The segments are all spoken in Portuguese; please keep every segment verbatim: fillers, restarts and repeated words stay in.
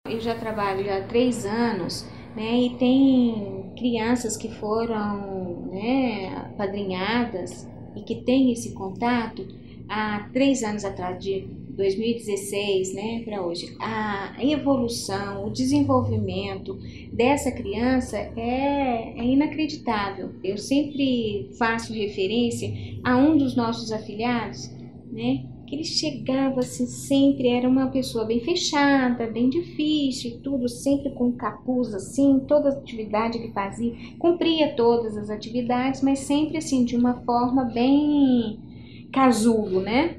eu já trabalho há três anos, né, e tem crianças que foram, né, apadrinhadas e que têm esse contato há três anos atrás, de dois mil e dezesseis, né, para hoje. A evolução, o desenvolvimento dessa criança é, é inacreditável. Eu sempre faço referência a um dos nossos afilhados, né, que ele chegava assim, sempre era uma pessoa bem fechada, bem difícil e tudo, sempre com capuz assim, toda atividade que fazia, cumpria todas as atividades, mas sempre assim, de uma forma bem casulo, né?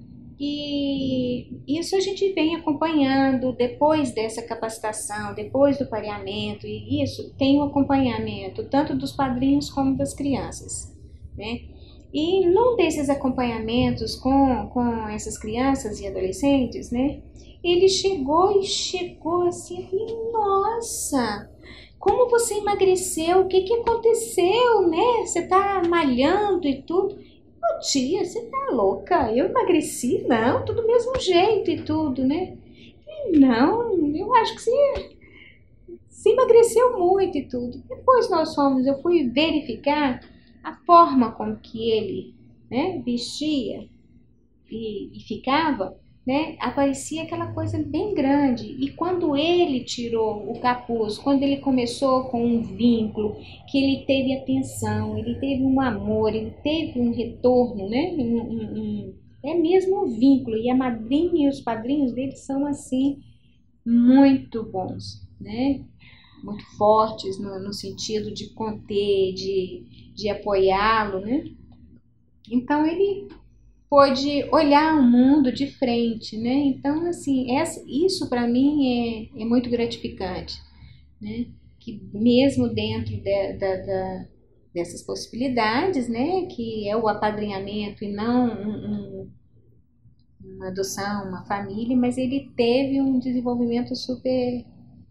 E isso a gente vem acompanhando depois dessa capacitação, depois do pareamento, e isso tem o acompanhamento tanto dos padrinhos como das crianças, né? E num desses acompanhamentos com, com essas crianças e adolescentes, né, ele chegou e chegou assim, eu falei, nossa, como você emagreceu, o que que aconteceu, né, você tá malhando e tudo. Ô tia, você tá louca, eu emagreci? Não, tudo do mesmo jeito e tudo, né. Não, eu acho que você, você emagreceu muito e tudo. Depois nós fomos, eu fui verificar a forma com que ele, né, vestia e, e ficava, né, aparecia aquela coisa bem grande. E quando ele tirou o capuz, quando ele começou com um vínculo, que ele teve atenção, ele teve um amor, ele teve um retorno, né, um, um, um, é mesmo um vínculo. E a madrinha e os padrinhos dele são assim muito bons, né? Muito fortes no, no sentido de conter, de, de apoiá-lo, né? Então ele pôde olhar o mundo de frente, né? Então, assim, essa, isso para mim é, é muito gratificante, né? Que mesmo dentro de, da, da, dessas possibilidades, né? Que é o apadrinhamento e não um, um, uma adoção, uma família, mas ele teve um desenvolvimento super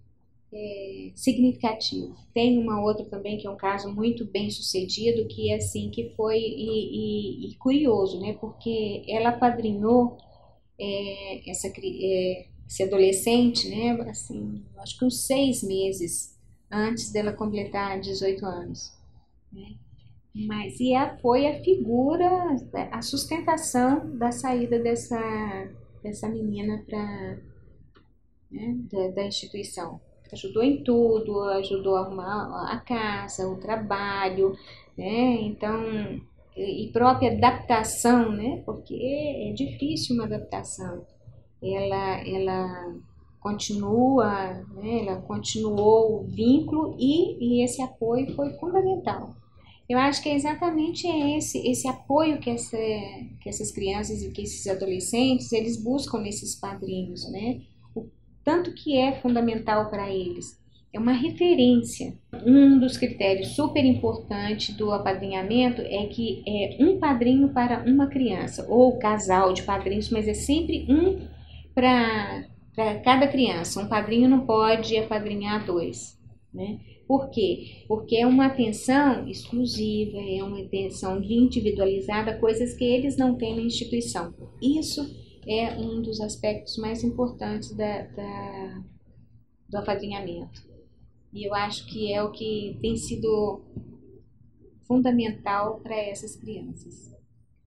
significativo. Tem uma outra também que é um caso muito bem sucedido, que é assim, que foi e, e, e curioso, né? Porque ela apadrinhou é, essa, é, esse adolescente, né? Assim, acho que uns seis meses antes dela completar dezoito anos, né? Mas e a, foi a figura, a sustentação da saída dessa, dessa menina para, né, da, da instituição. Ajudou em tudo, ajudou a arrumar a casa, o trabalho, né? Então, e própria adaptação, né? Porque é difícil uma adaptação. Ela, ela continua, né? Ela continuou o vínculo e, e esse apoio foi fundamental. Eu acho que é exatamente esse, esse apoio que, essa, que essas crianças e que esses adolescentes, eles buscam nesses padrinhos, né? O tanto que é fundamental para eles. É uma referência. Um dos critérios super importantes do apadrinhamento é que é um padrinho para uma criança, ou casal de padrinhos, mas é sempre um para cada criança. Um padrinho não pode apadrinhar dois, né? Por quê? Porque é uma atenção exclusiva, é uma atenção individualizada, coisas que eles não têm na instituição. Isso é um dos aspectos mais importantes da, da, do apadrinhamento. E eu acho que é o que tem sido fundamental para essas crianças.